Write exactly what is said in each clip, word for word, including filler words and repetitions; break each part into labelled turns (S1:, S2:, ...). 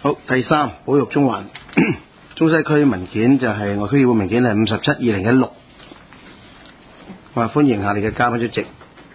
S1: 好，第三，保育中環中西區文件就係我區議會文件係五十七二零一六。我歡迎下你嘅嘉賓出席。誒、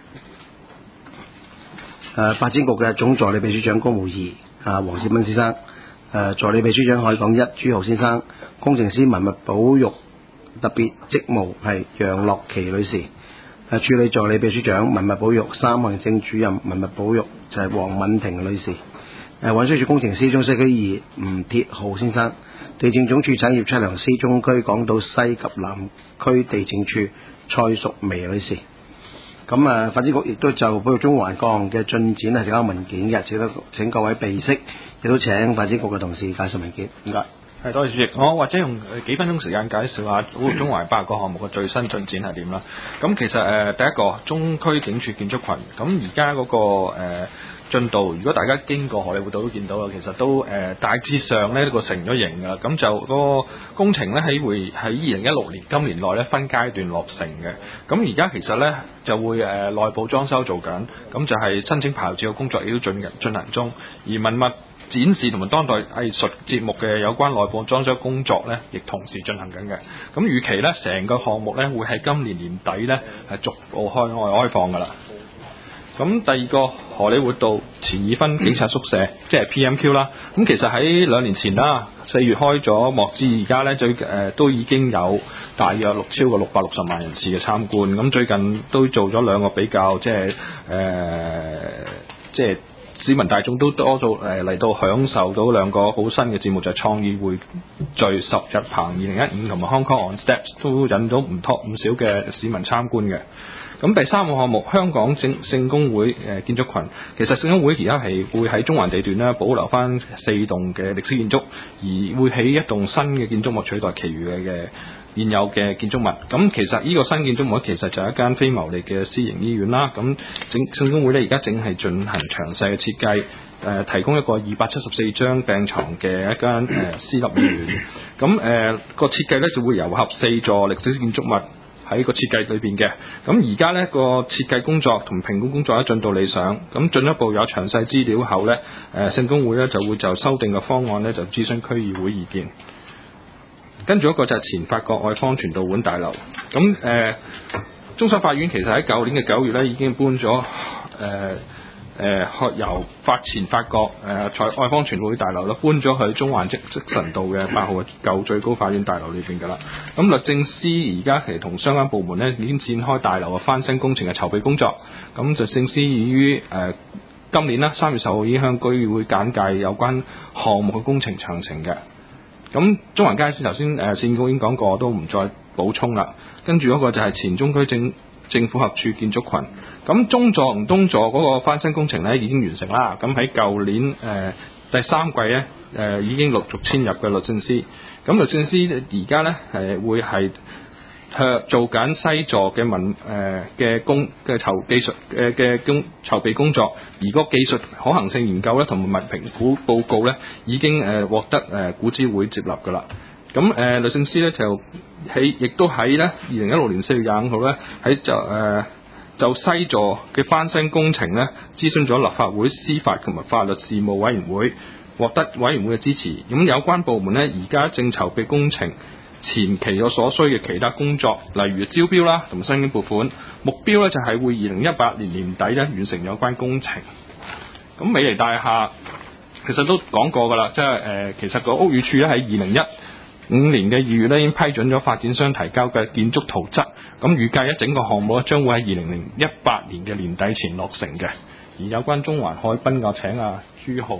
S1: 呃，發展局嘅總助理秘書長公務二啊，黃兆斌先生。誒、呃，助理秘書長海港一朱浩先生。工程師文物保育特別職務係楊樂琪女士。誒、呃，處理助理秘書長文物保育三行政主任文物保育就係黃敏婷女士。誒，運輸署工程師中西區二吳鐵浩先生，地政總署產業測量師中區港島西及南區地政處蔡淑薇女士。咁啊，發展局亦都就保育中環各項嘅進展係提交文件嘅，請得請各位備悉，亦都請發展局嘅同事介紹文件。唔該。
S2: 係，多謝主席。我或者用幾分鐘時間介紹下保育中環八個項目嘅最新進展係點啦。咁其實誒、呃、第一個中區警署建築群，咁而家嗰個誒、呃進度，如果大家經過荷里活道都見到啦，其實都誒、呃、大致上咧個成咗型㗎，咁就嗰個工程咧喺會喺二零一六年今年內咧分階段落成嘅。咁而家其實咧就會誒、呃、內部裝修做緊，咁就係申請牌照嘅工作亦都進進行中，而文物展示同埋當代藝術節目嘅有關內部裝修工作咧，亦同時進行緊嘅。咁預期咧成個項目咧會喺今年年底咧係逐步開外開放㗎啦。咁第二個荷里活道前二分警察宿舍，即係 P M Q 啦。咁其實喺兩年前啦，四月開咗幕，至而家咧最誒、呃、都已經有大約六超過六百六十萬人次嘅參觀。咁最近都做咗兩個比較，即係誒、呃、即係市民大眾都多數誒嚟到享受到兩個好新嘅節目，就係、是、創意匯聚十日棚二零一五同埋 Hong Kong on Steps 都引到唔多唔少嘅市民參觀嘅。咁第三個項目香港聖聖公會誒、呃、建築群，其實聖公會而家係會喺中環地段咧保留翻四棟嘅歷史建築，而會起一棟新嘅建築物取代其餘嘅嘅現有嘅建築物。咁其實呢個新建築物其實就係一間非牟利嘅私營醫院啦。咁聖聖公會咧而家正係進行詳細嘅設計，誒、呃、提供一個二百七十四張病床嘅一間誒、呃、私立醫院。咁誒、呃那個設計咧就會糅合四座歷史建築物喺個設計裏邊嘅。咁而家呢個設計工作同評估工作咧進度理想，咁進一步有詳細資料後呢，誒聖公會呢就會就修訂嘅方案呢就諮詢區議會意見。跟住一個就係前法國愛芳傳道會大樓，咁誒、呃、終審法院其實喺舊年嘅九月呢已經搬咗誒。呃誒、呃、由法前法國誒在愛芳傳道會大樓咧搬咗去中環積積臣道嘅八號嘅舊最高法院大樓裏邊㗎啦。咁律政司而家其實同相關部門咧已經展開大樓嘅翻新工程嘅籌備工作。咁律政司已於誒、呃、今年啦三月十號已經向區議會簡介有關項目嘅工程詳情嘅。咁中環街市頭先誒線稿已經講過，我都唔再補充啦。跟住嗰個就係前中區政政府合署建築群，咁中座同東座嗰個翻新工程咧已經完成啦。咁喺舊年誒、呃、第三季咧誒、呃、已經陸續遷入嘅律政司。咁律政司而家咧誒會係向做緊西座嘅文誒嘅工嘅籌技術誒嘅工籌備工作，而個技術可行性研究咧同埋評估報告咧已經誒、呃、獲得誒古諮會接納㗎啦。咁誒、呃、律政司咧就喺亦都喺咧二零一六年四月廿五號咧喺就誒、呃、就西座嘅翻新工程咧諮詢咗立法會司法同埋法律事務委員會，獲得委員會嘅支持。咁有關部門咧而家正籌備工程前期有所需嘅其他工作，例如招標啦同埋申請撥款，目標咧就係會二零一八年年底咧完成有關工程。咁美麗大廈其實都講過㗎啦，即係誒、呃、其實個屋宇署咧喺二零一五年嘅二月咧已經批准咗發展商提交嘅建築圖則，咁預計咧整個項目咧將會喺二零零一八年嘅年底前落成嘅。而有關中環海濱嘅，請阿朱浩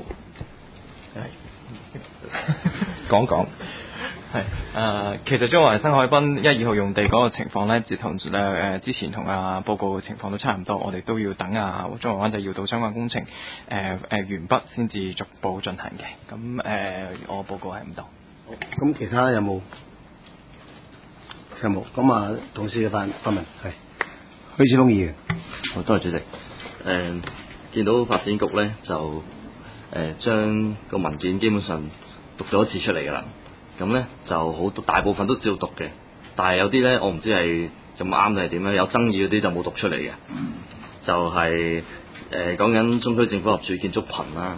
S2: 講講。
S3: 係誒、呃，其實中環新海濱一二號用地嗰個情況咧，自同誒誒之前同阿報告嘅情況都差唔多，我哋都要等啊中環灣仔繞道相關工程誒誒、呃呃、完畢先至逐步進行嘅。咁誒、呃，我報告係咁多。
S1: 咁其他有冇？有冇？咁啊，同事嘅發發問係許智峰議員。
S4: 好，多謝主席。誒、呃，見到發展局咧就誒、呃、將個文件基本上讀咗一次出嚟㗎啦。咁咧就好多大部分都照讀嘅，但係有啲咧我唔知係咁啱定係點樣，有爭議嗰啲就冇讀出嚟嘅。就係誒講緊中區政府合署建築群啦。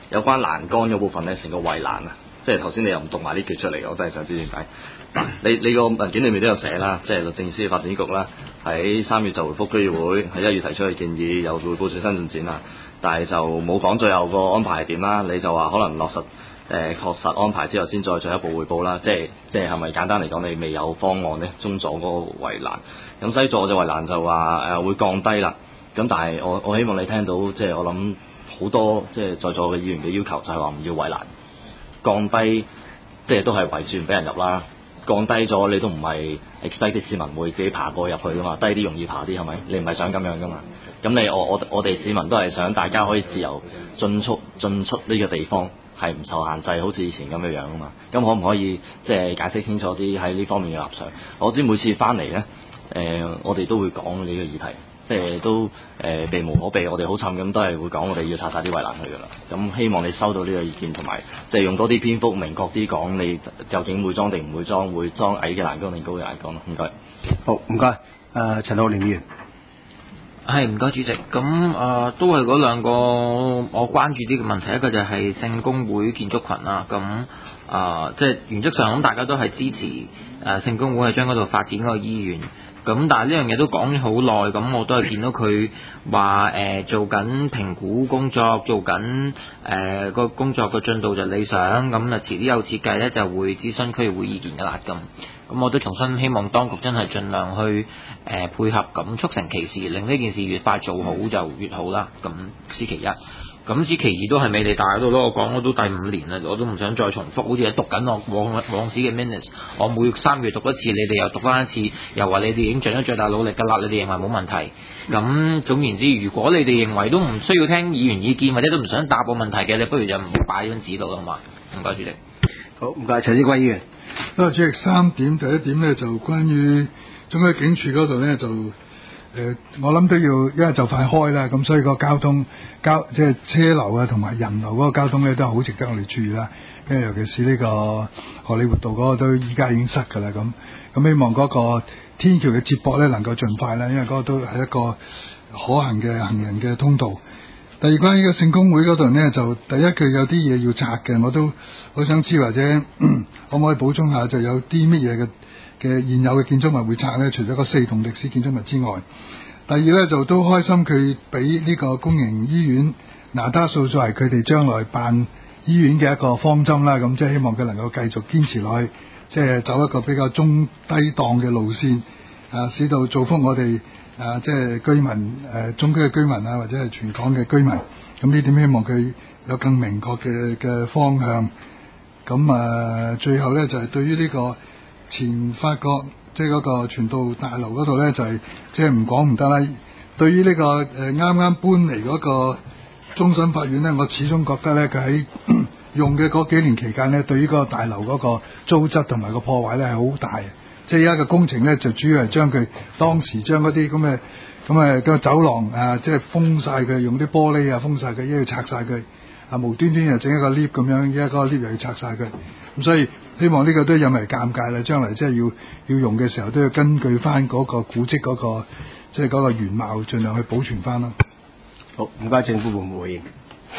S4: 有關欄杆嗰部分咧，成個圍欄啊，即係頭先你又唔讀埋呢句出嚟，我真係想知點解。你你個文件裏面都有寫啦，即係律政司發展局啦，喺三月就回覆區議會，喺一月提出嘅建議，又匯報最新進展啦。但係就冇講最後個安排係點啦。你就話可能落實誒、呃、確實安排之後，先再進一步匯報啦。即係即係係咪簡單嚟講，你未有方案咧？中左嗰個圍欄，咁西左嘅圍欄就話誒、呃、會降低啦。咁但係我我希望你聽到，即係我諗好多即係在座嘅議員嘅要求就係話唔要圍欄，降低，即係都係圍住唔俾人入啦。降低咗你都唔係 expect 啲市民會自己爬過入去噶嘛，低啲容易爬啲係咪？你唔係想咁樣噶嘛？咁你我我我哋市民都係想大家可以自由進出進出呢個地方，係唔受限制，好似以前咁樣樣啊嘛。咁可唔可以即係解釋清楚啲喺呢方面嘅立場？我知每次翻嚟咧，誒、呃、我哋都會講呢個議題。即係都誒、呃、避無可避，我哋好慘咁都係會講，我哋要拆晒啲圍欄去㗎啦。咁希望你收到呢個意見，同埋即係用多啲篇幅，明確啲講，你究竟會裝定唔會裝，會裝矮嘅欄杆定高嘅欄杆咯。唔該。
S1: 好，唔該。誒、呃，陳浩濂議員。
S5: 係唔該主席，咁誒、呃、都係嗰兩個我關注啲嘅問題，一個就係聖公會建築群啦，咁誒即係原則上咁大家都係支持誒、呃、聖公會係將嗰度發展嗰個醫院。咁但係呢樣嘢都講咗好耐，咁我都係見到佢話誒做緊評估工作，做緊誒個工作嘅進度就理想，咁啊遲啲有設計咧就會諮詢區議會意見㗎啦咁。咁我都重新希望當局真係盡量去誒、呃、配合，咁促成其事，令呢件事越快做好就越好啦。咁此其一。咁此其二都係未地大嗰度咯，我講咗都第五年啦，我都唔想再重複，好似喺讀緊我往往時嘅 minutes， 我每三月讀一次，你哋又讀翻一次，又話你哋已經盡咗最大努力㗎啦，你哋認為冇問題。咁總言之，如果你哋認為都唔需要聽議員意見，或者都唔想答我問題嘅，你不如就唔好擺喺張紙度啦，好嘛？唔該主席。
S1: 好，唔該陳志貴議員。
S6: 啊，主席三點，第一點咧就關於中區警署嗰度咧就。誒、呃，我諗都要，因為就快開啦，咁所以個交通交即係車流啊，同埋人流嗰個交通咧都係好值得我哋注意啦。因為尤其是呢個荷里活道嗰個都依家已經塞㗎啦，咁咁希望嗰個天橋嘅接駁咧能夠盡快啦，因為嗰個都係一個可行嘅行人嘅通道。第二，關於個聖公會嗰度咧，就第一佢有啲嘢要拆嘅，我都好想知或者可唔可以補充下，就有啲乜嘢嘅嘅現有嘅建築物會拆咧？除咗個四棟歷史建築物之外，第二咧就都開心佢俾呢個公營醫院拿打數作為佢哋將來辦醫院嘅一個方針啦。咁即係希望佢能夠繼續堅持落去，即係走一個比較中低檔嘅路線，啊，使到造福我哋啊，即係居民誒、啊、中區嘅居民啊，或者係全港嘅居民。咁呢點希望佢有更明確嘅嘅方向。咁啊，最後咧就係、是、對於呢、這個。前法國即係嗰個傳道大樓嗰度咧，就係、是、即係唔講唔得啦。對於呢、這個誒啱啱搬嚟嗰個終審法院咧，我始終覺得咧，佢喺用嘅嗰幾年期間咧，對於嗰個大樓嗰個糟質同埋個破壞咧係好大。即係而家嘅工程咧，就主要係將佢當時將嗰啲咁嘅咁誒個走廊啊，即係封晒佢，用啲玻璃啊封晒佢，一要拆晒佢啊，無端端又整一個 lift 咁樣，依家嗰個 lift 又要拆晒佢。咁所以希望呢個都有埋尷尬啦，將來即係要要用嘅時候都要根據翻嗰個古蹟嗰、嗰個即係嗰個原貌，盡量去保存翻咯。
S1: 好，唔該，政府會唔會回應？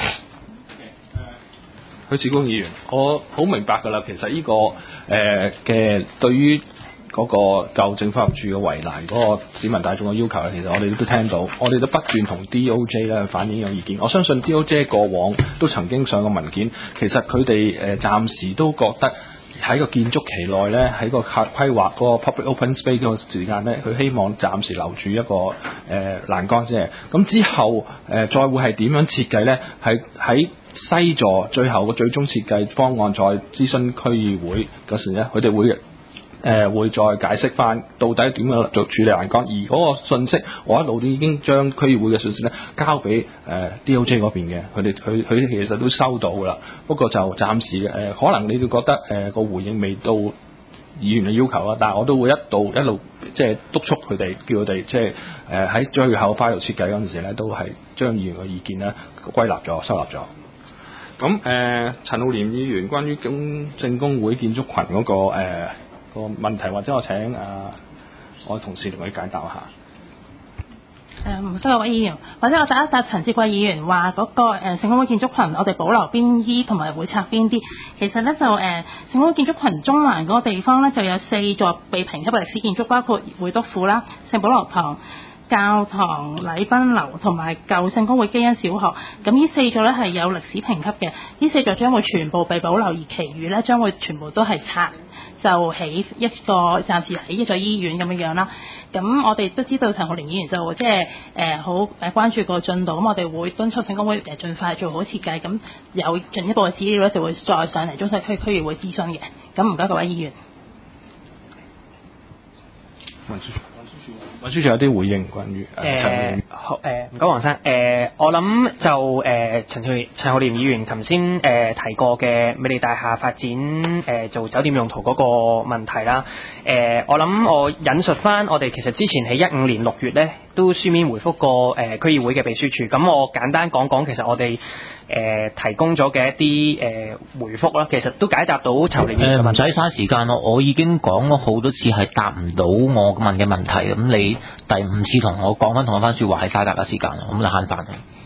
S2: 許智峰議員，我好明白㗎啦。其實呢、呢個誒嘅、呃、對於嗰個舊政府合署嘅圍欄嗰個市民大眾嘅要求咧，其實我哋都聽到，我哋都不斷同 D O J 咧反映有意見。我相信 D O J 過往都曾經上過文件，其實佢哋誒暫時都覺得喺個建築期內咧，喺個規劃嗰個 public open space 嗰個時間咧，佢希望暫時留住一個誒、呃、欄杆啫。咁之後誒、呃、再會係點樣設計咧？係喺西座最後個最終設計方案再諮詢區議會嗰時咧，佢哋會。誒、呃、會再解釋翻到底點樣做處理欄杆，而嗰個信息我一路都已經將區議會嘅信息咧交俾誒、呃、D O J 嗰邊嘅，佢哋佢佢其實都收到㗎啦。不過就暫時誒、呃，可能你哋覺得誒個、呃、回應未到議員嘅要求啦，但係我都會一度一路即係督促佢哋，叫佢哋即係誒喺最後 final 設計嗰陣時咧，都係將議員嘅意見咧歸納咗、收納咗。咁誒、呃，陳浩濂議員關於公聖公會建築群嗰、那個誒。呃個問題或者我請啊我同事同佢解答下。
S7: 誒唔多位議員，或者我答一答陳志貴議員話嗰、那個誒聖公會建築群，我哋保留邊啲同埋會拆邊啲？其實咧就誒聖公會建築群中環嗰個地方咧就有四座被評級嘅歷史建築，包括會督府啦、聖保羅堂、教堂、禮賓樓同埋舊聖公會基恩小學。咁呢四座咧係有歷史評級嘅，呢四座將會全部被保留，而其餘咧將會全部都係拆。就起一個暫時起一座醫院咁樣樣啦。咁我哋都知道陳浩濂議員就即係誒好誒關注個進度，咁我哋會敦促聖公會誒盡快做好設計，咁有進一步嘅資料咧就會再上嚟中西區區議會諮詢嘅。咁唔該各位議員。
S2: 運輸署有啲回應關於
S8: 誒好誒唔該黃生誒、呃、我諗就誒陳浩陳浩濂議員頭先誒提過嘅美利大廈發展誒、呃、做酒店用途嗰個問題啦。誒、呃、我諗我引述翻我哋其實之前喺一五年六月咧都書面回覆過誒、呃、區議會嘅秘書處，咁我簡單講講其實我哋誒、呃、提供咗嘅一啲誒、呃、回覆啦，其實都解答到陳浩濂議員嘅問題。
S5: 誒唔使嘥時間咯，我已經講咗好多次係答唔到我問嘅問題，咁你第五次同我講翻同一番説話係嘥大家時間，咁就慳翻。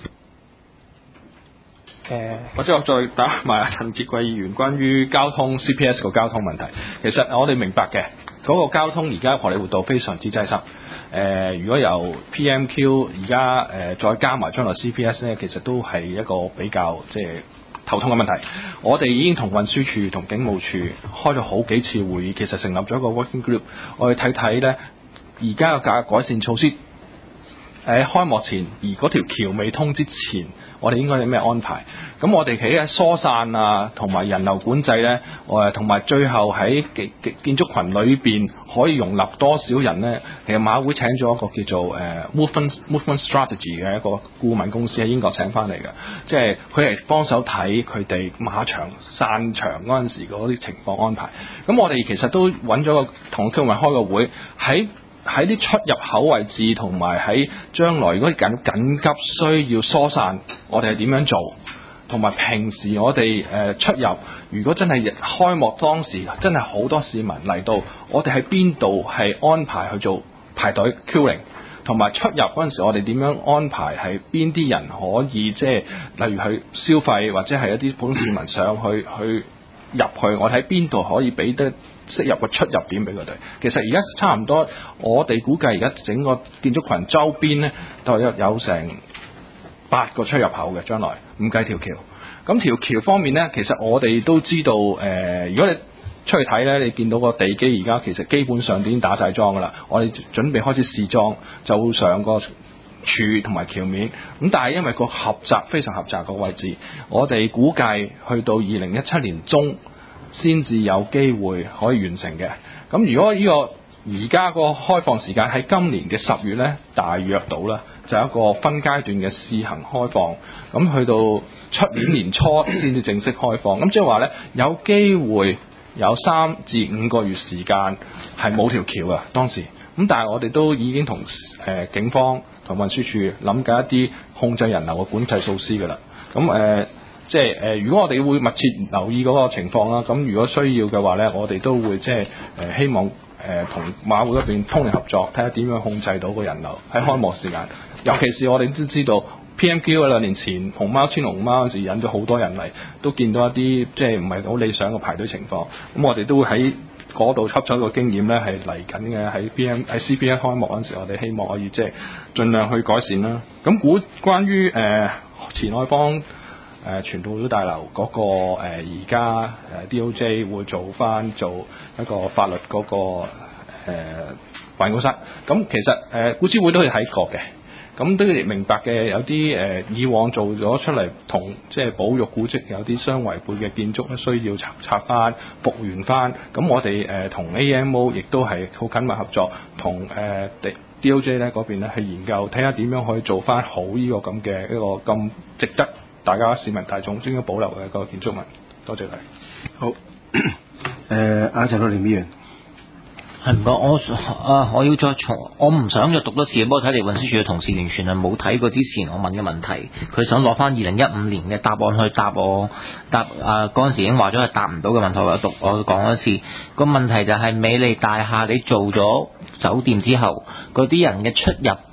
S2: 誒，或者我再打埋阿陳傑貴議員關於交通 C P S 個交通問題。其實我哋明白嘅，嗰、那個交通而家荷里活道非常之擠塞。誒、呃，如果由 P M Q 而家誒再加埋將來 C P S 咧，其實都係一個比較即係頭痛嘅問題。我哋已經同運輸署同警務處開咗好幾次會議，其實成立咗一個 working group，我哋睇睇咧而家嘅改改善措施。喺開幕前，而嗰條橋未通之前，我哋應該有咩安排？咁我哋企喺疏散啊，同埋人流管制呢，誒同埋最後喺建建築群裏邊可以容納多少人呢？其實馬會請咗一個叫做誒、uh, movement movement strategy 嘅一個顧問公司喺英國請翻嚟嘅，即係佢係幫手睇佢哋馬場散場嗰陣時嗰啲情況安排。咁我哋其實都揾咗個同區委開個會喺。喺啲出入口位置同埋喺將來如果緊緊急需要疏散，我哋係點樣做？同埋平時我哋誒、呃、出入，如果真係開幕當時真係好多市民嚟到，我哋喺邊度係安排去做排隊 queuing， 同埋出入嗰陣時，我哋點樣安排係邊啲人可以即係例如去消費或者係一啲普通市民上去去入去，我哋喺邊度可以俾得適入個出入點俾佢哋。其實而家差唔多，我哋估計而家整個建築群周邊呢，都有有成八個出入口嘅，將來唔計條橋。咁條橋方面呢，其實我哋都知道，誒、呃，如果你出去睇呢，你見到個地基而家其實基本上已經打晒樁噶啦，我哋準備開始試裝，就上個柱同埋橋面。咁但係因為個狹窄非常狹窄個位置，我哋估計去到二零一七年中先至有機會可以完成嘅。咁如果呢個而家個開放時間喺今年嘅十月呢，大約到啦，就係一個分階段嘅試行開放。咁去到出年年初先至正式開放。咁即係話呢，有機會有三至五個月時間係冇條橋嘅當時。咁但係我哋都已經同誒、呃、警方同運輸署諗緊一啲控制人流嘅管制措施㗎啦。咁誒。呃即係誒、呃，如果我哋會密切留意嗰個情況啦，咁如果需要嘅話咧，我哋都會即係誒希望誒同、呃、馬會嗰邊通力合作，睇下點樣控制到個人流喺開幕時間。尤其是我哋都知道 P M Q 兩年前熊貓千龍貓嗰時引咗好多人嚟，都見到一啲即係唔係好理想嘅排隊情況。咁我哋都會喺嗰度吸取個經驗咧，係嚟緊嘅喺 P M 喺 C P S 開幕嗰陣時，我哋希望可以即係盡量去改善啦。咁估關於誒、呃、前海方。誒傳道會大樓嗰、那個而家誒 D O J 會做翻做一個法律嗰、那個誒、呃、辦公室，咁其實誒古諮會都係睇過嘅，咁都明白嘅有啲誒、呃、以往做咗出嚟同即係保育古蹟有啲相違背嘅建築咧，需要拆拆翻復原翻，咁我哋誒同 A M O 亦都係好緊密合作，同誒、呃、D O J 咧嗰邊咧去研究睇下點樣可以做翻好呢個咁嘅一個咁值得大家市民大眾應該保留嘅一個建築物。多謝你。
S1: 好，誒阿陳浩濂議員，
S5: 係唔該，我啊我要再重，我唔想再讀多次，不過睇嚟運輸署嘅同事完全係冇睇過之前我問嘅問題，佢想攞翻二零一五年嘅答案去答我，答啊嗰陣時已經話咗係答唔到嘅問題，我讀我講一次。個問題就係美利大廈你做咗酒店之後，嗰啲人嘅出入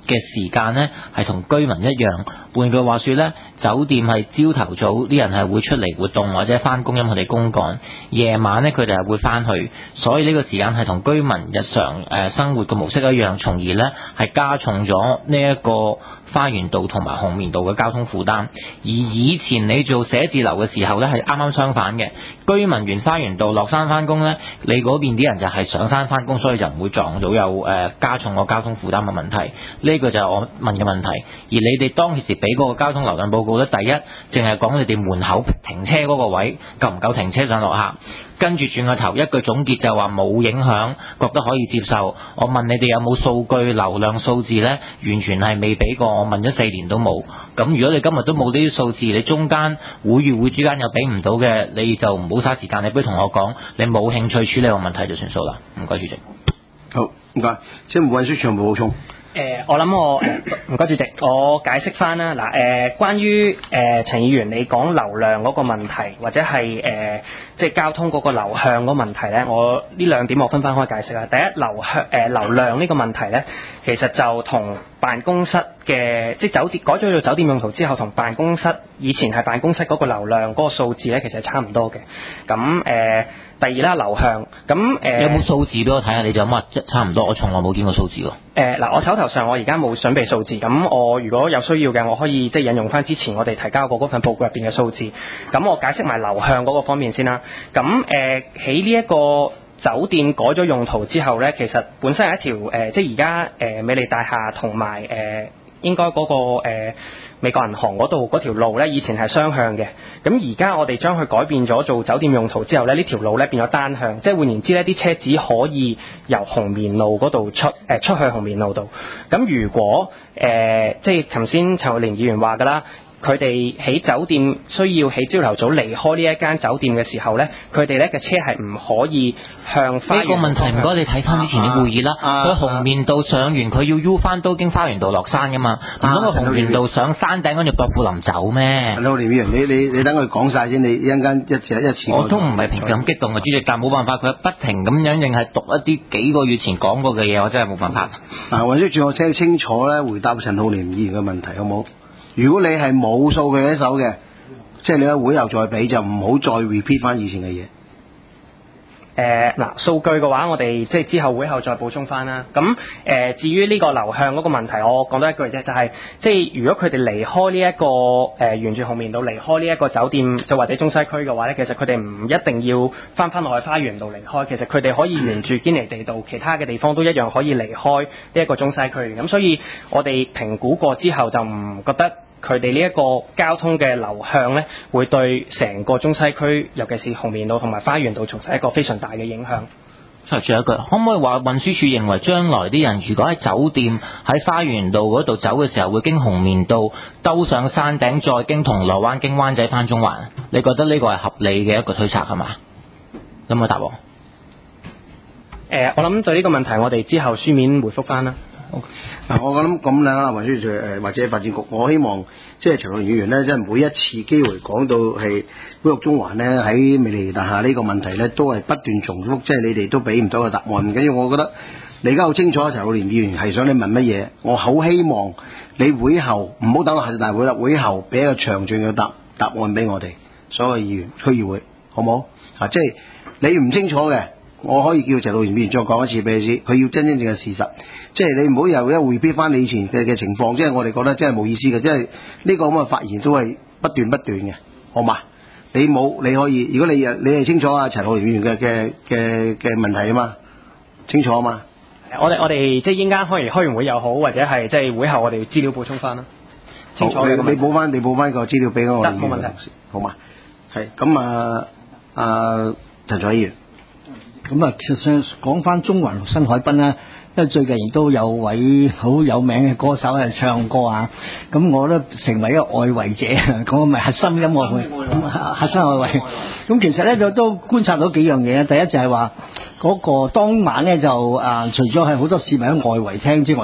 S5: 嘅時間呢係同居民一樣。換句話說呢，酒店係朝頭早啲人係會出嚟活動或者翻工，因為佢哋公幹；夜晚呢，佢哋係會翻去，所以呢個時間係同居民日常誒、呃、生活嘅模式一樣，從而呢係加重咗呢一個花園道同埋紅棉道嘅交通負擔。而以前你做寫字樓嘅時候呢，係啱啱相反嘅，居民沿花園道落山翻工呢，你嗰邊啲人就係上山翻工，所以就唔會撞到有誒、呃、加重個交通負擔嘅問題。呢、這個就係我問嘅問題。而你哋當時俾嗰個交通流量報告呢，第一淨係講你哋門口停車嗰個位夠唔夠停車上落客，跟住轉個頭一句總結就話冇影響，覺得可以接受。我問你哋有冇數據流量數字呢？完全係未俾過，我問咗四年都冇。咁如果你今日都冇呢啲數字，你中間會與會之間又俾唔到嘅，你就唔好嘥時間，你不如同我講你冇興趣處理個問題就算數啦。唔該主席。
S1: 好，唔該。即係運輸署有冇補充？
S8: 誒、呃，我諗我唔該主席，我解釋翻啦。嗱、呃，誒，關於誒陳議員你講流量嗰個問題，或者係誒、呃、即係交通嗰個流向嗰個問題咧，我呢兩點我分翻開解釋啦。第一，流向誒、呃、流量呢個問題咧，其實就同辦公室嘅即係酒店改咗做酒店用途之後，同辦公室以前係辦公室嗰個流量嗰個數字咧，其實係差唔多嘅。咁誒。呃第二啦，流向咁誒，呃、
S5: 有冇數字俾我睇下？你就咁話差唔多，我從來冇見過數字喎。
S8: 誒嗱、呃，我手頭上我而家冇準備數字，咁我如果有需要嘅，我可以即係引用翻之前我哋提交過嗰份報告入邊嘅數字。咁我解釋埋流向嗰個方面先啦。咁誒喺呢一個酒店改咗用途之後咧，其實本身係一條誒、呃，即係而家誒美利大廈同埋誒應該嗰、那個、呃美國銀行嗰度嗰條路咧，以前係雙向嘅。咁而家我哋將佢改變咗做酒店用途之後咧，呢條路咧變咗單向，即係換言之呢啲車只可以由紅棉路嗰度出誒、呃、出去紅棉路度。咁如果誒、呃、即係頭先陳浩濂議員話㗎啦。佢哋喺酒店需要喺朝頭早離開呢一間酒店嘅時候咧，佢哋咧嘅車係唔可以向花園。呢個問題唔該你睇翻之前啲會議啦。佢、啊、紅棉道上完，佢要 U 翻都經花園道落山噶嘛？唔通個紅棉道上山頂跟住薄扶林走咩？
S1: 陳浩濂議員，你你你等佢講晒先，你一陣間一次一次。
S5: 我都唔係平時咁激動嘅主席，但冇辦法，佢不停咁樣淨係讀一啲幾個月前講過嘅嘢，我真係冇辦法。
S1: 嗱，或者叫我聽清楚咧，回答陳浩濂議員嘅問題好冇？如果你係冇數據喺手嘅，即係你喺會後再俾，就唔好再 repeat 翻以前嘅嘢。
S8: 誒嗱、呃，數據嘅話，我哋即係之後會後再補充翻啦。咁誒、呃，至於呢個流向嗰個問題，我講多一句啫，就係、是、即係如果佢哋離開呢、這、一個誒、呃、沿住紅棉道離開呢一個酒店，就或者中西區嘅話咧，其實佢哋唔一定要翻翻落去花園道離開，其實佢哋可以沿住堅尼地道其他嘅地方都一樣可以離開呢一個中西區。咁所以我哋評估過之後就唔覺得佢哋呢一個交通嘅流向咧，會對成個中西區，尤其是紅棉道同埋花園道，造成一個非常大嘅影響。
S5: 最後一句，可唔可以話運輸署認為將來啲人如果喺酒店喺花園道嗰度走嘅時候，會經紅棉道兜上山頂，再經銅鑼灣經灣仔返中環？你覺得呢個係合理嘅一個推測係嘛？有冇答我？誒、
S8: 呃，我諗對呢個問題，我哋之後書面回覆翻啦。
S1: 嗱、okay. 我諗咁啦，運輸署誒或者發展局，我希望即係陳浩濂議員咧，即係每一次機會講到係保育中環咧，喺美利大廈呢個問題咧，都係不斷重複，即係你哋都俾唔到個答案。唔緊要，我覺得你而家好清楚，陳浩濂議員係想你問乜嘢，我好希望你會後唔好等到下次大會啦，會後俾一個詳盡嘅答答案俾我哋所有議員區議會，好唔好？啊，即係你唔清楚嘅。我可以叫陳浩濂議員再講一次俾你知，佢要真真正嘅事實，即係你唔好又一回避翻你以前嘅嘅情況，即係我哋覺得真係冇意思嘅，即係呢個咁嘅發言都係不斷不斷嘅，好嘛？你冇你可以，如果你你係清楚啊陳浩濂議員嘅嘅嘅嘅問題啊嘛，清楚啊嘛？
S8: 我哋我哋即係應間開完開完會又好，或者係即係會後我哋資料補充翻啦。清楚
S1: 你你補翻你補翻個資料俾我哋
S8: 冇問題，
S1: 好嘛？係咁啊啊陳卓議員。
S9: 咁啊，其實講翻中環新海濱啦，因為最近亦都有位好有名嘅歌手係唱歌啊，咁我都成為一個外圍者，講咪核心音樂會，核心外圍。咁其實咧就都觀察到幾樣嘢，第一就係話嗰個當晚咧就啊，除咗係好多市民喺外圍聽之外咧，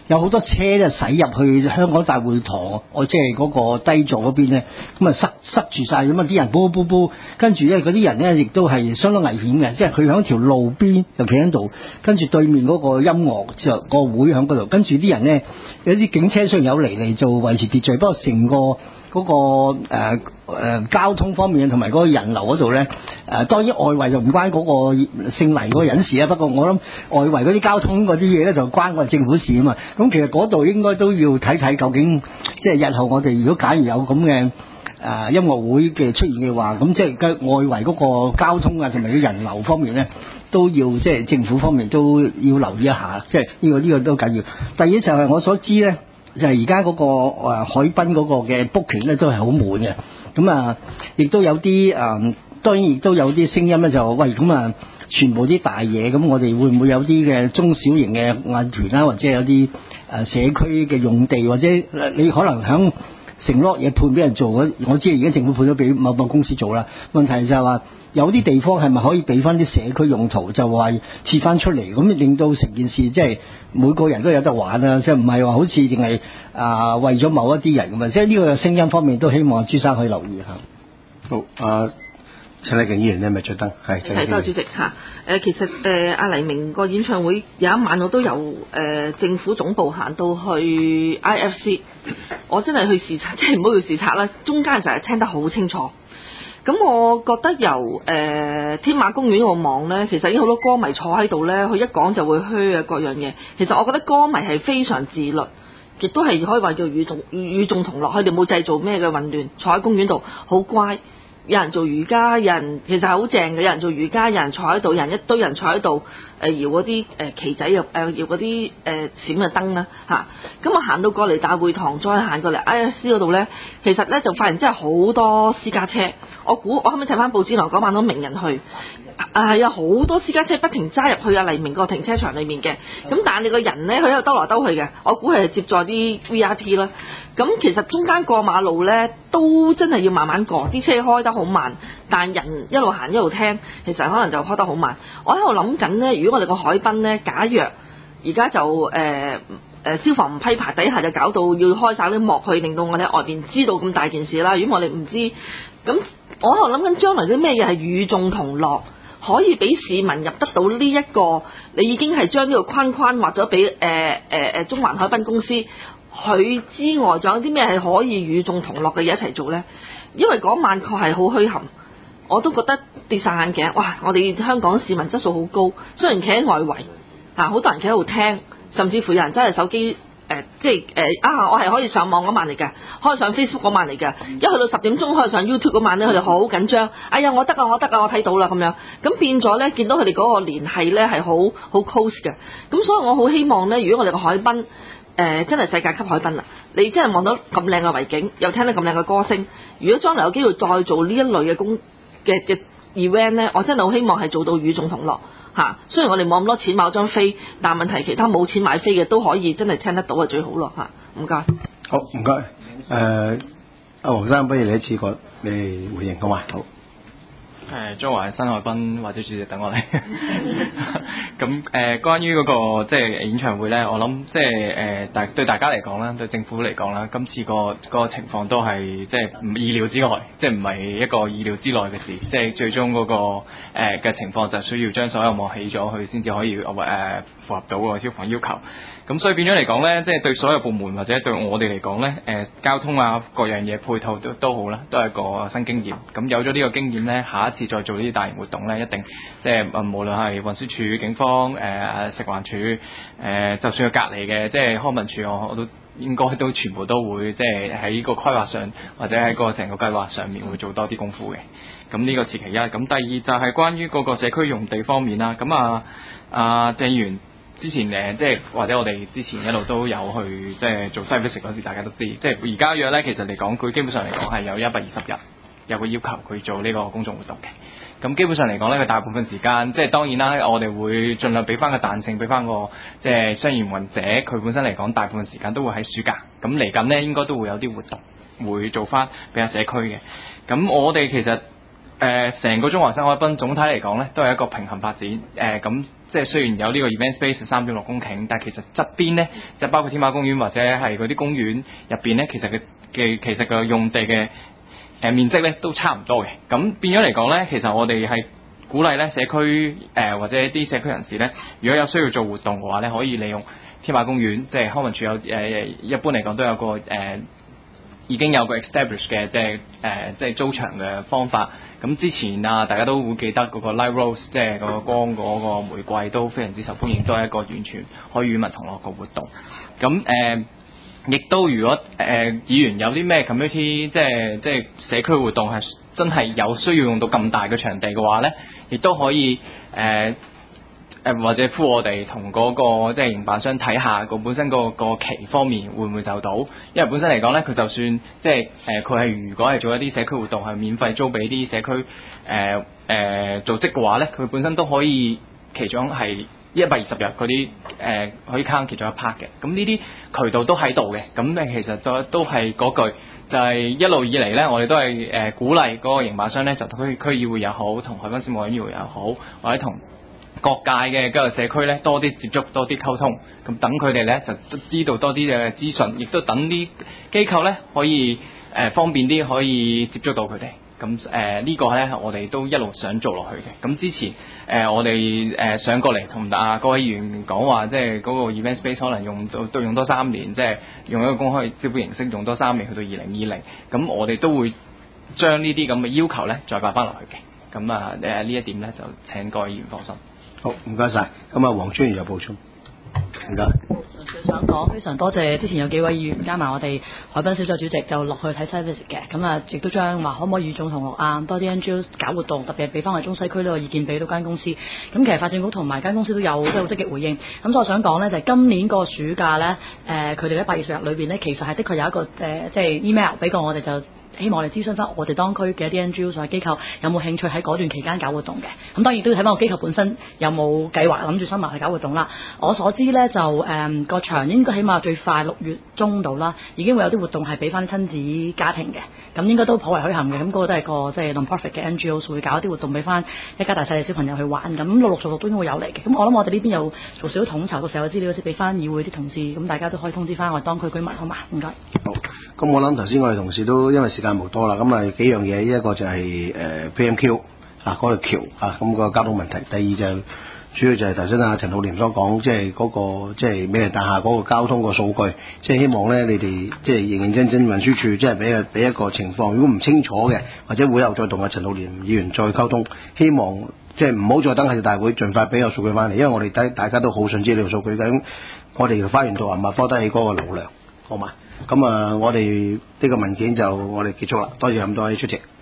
S9: 有好多車咧駛入去香港大會堂，我即係嗰個低座嗰邊咧，咁啊塞塞住晒，咁啊啲人煲煲煲，跟住咧嗰啲人咧亦都係相當危險嘅，即係佢喺條路邊就企喺度，跟住對面嗰個音樂就個會喺嗰度，跟住啲人咧有啲警車雖然有嚟嚟做維持秩序，不過成個嗰、那個誒誒、呃呃、交通方面同埋嗰個人流嗰度咧，誒、呃、當然外圍就唔關嗰個姓黎嗰個人事啊。不過我諗外圍嗰啲交通嗰啲嘢咧就關我哋政府事啊嘛。咁其實嗰度應該都要睇睇究竟，即係日後我哋如果假如有咁嘅誒音樂會嘅出現嘅話，咁即係外圍嗰個交通啊同埋啲人流方面咧，都要即係政府方面都要留意一下。即係呢個呢、這個都緊要。第二就係我所知咧。就係而家嗰個誒、呃、海濱嗰個嘅 booking 咧都係好滿嘅，咁啊亦都有啲誒、呃，當然亦都有啲聲音咧就喂咁啊，全部啲大嘢，咁我哋會唔會有啲嘅中小型嘅藝團啦，或者有啲誒社區嘅用地，或者你可能響承諾嘢判俾人做，我知而家政府判咗俾某某公司做啦。問題就係話有啲地方係咪可以俾翻啲社區用途，就話設翻出嚟，咁令到成件事即係每個人都有得玩啊！即係唔係話好似淨係啊為咗某一啲人咁啊！即係呢個聲音方面都希望朱生可以留意下。
S1: 好，啊陳麗瓊議員咧咪着燈係。
S10: 係，多謝主席嚇。誒其實誒阿黎明個演唱會有一晚我都由誒、呃、政府總部行到去 I F C， 我真係去視察，即係唔好叫視察啦。中間成日聽得好清楚。咁我覺得由誒、呃、天馬公園我望咧，其實已經好多歌迷坐喺度咧，佢一講就會噓啊各樣嘢。其實我覺得歌迷係非常自律，亦都係可以話叫與眾與眾同樂。佢哋冇製造咩嘅混亂，坐喺公園度好乖。有人做瑜伽，有人其實係好正嘅。有人做瑜伽，有人坐喺度，有人一堆人坐喺度，誒、呃、搖嗰啲誒旗仔又誒、呃、搖嗰啲誒閃嘅燈啦嚇。咁我行到過嚟大會堂，再行過嚟 I F C 嗰度咧，其實咧就發現真係好多私家車。我估我後尾睇翻報紙來嗰晚都名人去，啊係有好多私家車不停揸入去啊黎明個停車場裏面嘅。咁但係你個人咧，佢喺度兜來兜去嘅，我估係接載啲 V I P 啦。咁其實中間過馬路咧，都真係要慢慢過，啲車開得好慢，但人一路行一路聽，其實可能就開得好慢。我喺度諗緊咧，如果我哋個海濱咧，假若而家就誒誒、呃呃、消防唔批牌底下，就搞到要開晒啲幕去，令到我哋喺外邊知道咁大件事啦。如果我哋唔知，咁我喺度諗緊將來啲咩嘢係與眾同樂，可以俾市民入得到呢、這、一個，你已經係將呢個框框畫咗俾誒誒誒中環海濱公司。佢之外，仲有啲咩係可以與眾同樂嘅嘢一齊做呢？因為嗰晚確係好墟冚，我都覺得跌晒眼鏡。哇！我哋香港市民質素好高，雖然企喺外圍，啊好多人企喺度聽，甚至乎有人真係手機誒、呃，即係誒、呃、啊！我係可以上網嗰晚嚟㗎，可以上 Facebook 嗰晚嚟㗎。一去到十點鐘可以上 YouTube 嗰晚咧，佢哋好緊張。哎呀，我得啊，我得啊，我睇到啦咁樣。咁變咗咧，見到佢哋嗰個聯繫咧係好好 close 嘅。咁所以我好希望咧，如果我哋個海濱，誒、呃、真係世界級海濱啦！你真係望到咁靚嘅圍景，又聽到咁靚嘅歌聲。如果將來有機會再做呢一類嘅公嘅嘅 event 咧，我真係好希望係做到與眾同樂嚇、啊。雖然我哋冇咁多錢買張飛，但問題其他冇錢買飛嘅都可以真係聽得到係最好咯嚇。唔該。
S1: 好唔該。誒阿黃生，不如你一次過你回應好嘛？好。
S3: 誒中環新海濱或者主席等我嚟。咁誒、呃，關於嗰、那個即係演唱會咧，我諗即係誒大對大家嚟講啦，對政府嚟講啦，今次個個情況都係即係唔意料之外，即係唔係一個意料之內嘅事。即係最終嗰、那個嘅、呃、情況就需要將所有幕起咗佢，先至可以誒、呃、符合到個消防要求。咁所以變咗嚟講咧，即係對所有部門或者對我哋嚟講咧，誒、呃、交通啊各樣嘢配套都都好啦，都係個新經驗。咁有咗呢個經驗咧，下一次再做呢啲大型活動咧，一定即係誒無論係運輸署、警方、誒、呃、食環署、誒、呃、就算係隔離嘅即係康文署，我我都應該都全部都會即係喺個規劃上或者喺個成個計劃上面會做多啲功夫嘅。咁呢個是其一。咁第二就係關於嗰個社區用地方面啦。咁啊啊鄭議員。之前誒，即係或者我哋之前一路都有去即係做 site visit 嗰時，大家都知，即係而家約咧，其實嚟講，佢基本上嚟講係有一百二十日有個要求佢做呢個公眾活動嘅。咁基本上嚟講咧，佢大部分時間，即係當然啦，我哋會盡量俾翻個彈性，俾翻個即係商業營運者，佢本身嚟講，大部分時間都會喺暑假。咁嚟緊咧，應該都會有啲活動會做翻俾下社區嘅。咁我哋其實誒成個中環新海濱總體嚟講咧，都係一個平衡發展。誒咁即係雖然有呢個 event space 三點六公頃，但係其實側邊咧，即係包括天馬公園或者係嗰啲公園入邊咧，其實嘅嘅其實個用地嘅誒面積咧都差唔多嘅。咁變咗嚟講咧，其實我哋係鼓勵咧社區誒、呃、或者啲社區人士咧，如果有需要做活動嘅話咧，可以利用天馬公園，即係康文署有誒、呃、一般嚟講都有個誒。呃已經有個 establish 嘅即係誒、呃、即係租場嘅方法。咁之前啊，大家都會記得嗰個 Light Rose， 即係嗰個光嗰個玫瑰都非常之受歡迎，都係一個完全可以與民同樂嘅活動。咁誒，亦、呃、都如果誒、呃、議員有啲咩 community， 即係即係社區活動係真係有需要用到咁大嘅場地嘅話咧，亦都可以誒。呃誒或者呼我哋同嗰個即係營辦商睇下個本身個個期方面會唔會就到，因為本身嚟講咧，佢就算即係誒佢係如果係做一啲社區活動係免費租俾啲社區誒誒、呃呃、組織嘅話咧，佢本身都可以其中係一百二十日嗰啲誒可以 count 其中一 part 嘅，咁呢啲渠道都喺度嘅，咁誒其實都都係嗰句就係、是、一路以嚟咧，我哋都係誒、呃、鼓勵嗰個營辦商咧，就區區議會又好，同海濱事務委員會又好，或者同各界嘅嗰個社區咧多啲接觸，多啲溝通，咁等佢哋咧就知道多啲嘅資訊，亦都等啲機構咧可以誒、呃、方便啲可以接觸到佢哋。咁誒、呃這個、呢個咧我哋都一路想做落去嘅。咁之前誒、呃、我哋誒、呃、上過嚟同啊各位議員講話，即係嗰個 event space 可能用到都用多三年，即係用一個公開招標形式用多三年去到二零二零。咁我哋都會將呢啲咁嘅要求咧再擺翻落去嘅。咁啊誒呢一點咧就請各位議員放心。
S1: 好，唔該晒。咁啊，黃專員有補充。唔該。
S11: 純粹想講，非常多謝之前有幾位議員加埋我哋海濱小組主席就落去睇 service 嘅，咁啊亦都將話可唔可以與眾同樂啊，多啲 N G O 搞活動，特別係俾翻我哋中西區呢個意見俾到間公司。咁其實發展局同埋間公司都有即係好積極回應。咁所以我想講呢，就係、是、今年個暑假呢，誒佢哋喺八月十日裏邊呢，其實係的確有一個誒、呃、即係 email 俾過我哋就。希望我哋諮詢翻我哋當區嘅一啲 N G O 或者機構有冇興趣喺嗰段期間搞活動嘅。咁當然都要睇翻個機構本身有冇計劃諗住收埋去搞活動啦。我所知呢，就誒個、嗯、場應該起碼最快六月中度啦，已經會有啲活動係俾翻親子家庭嘅。咁應該都頗為墟冚嘅。咁、那、嗰個都係個即係 non-profit 嘅 N G O 會搞一啲活動俾翻一家大細嘅小朋友去玩。咁陸陸續續都應該會有嚟嘅。咁我諗我哋呢邊有做少少統籌，到時候有資料先俾翻議會啲同事，咁大家都可以通知翻我哋當區居民，好嘛？唔該。
S1: 好。咁我諗頭先我哋同事都因為時間無多啦，咁啊幾樣嘢，一個就係誒 P M Q 啊嗰條橋啊，咁個交通問題。第二就主要就係頭先阿陳浩濂所講，即係嗰個即係美麗大廈嗰個交通個數據，即係希望咧你哋即係認認真真運輸署即係俾個俾一個情況，如果唔清楚嘅，或者會後再同阿陳浩濂議員再溝通，希望即係唔好再等下次大會，盡快俾個數據翻嚟，因為我哋大大家都好想知道數據，咁我哋花園道啊，麥科得起嗰個流量，好嘛？咁啊，我哋呢個文件就我哋結束啦，多謝咁多位出席。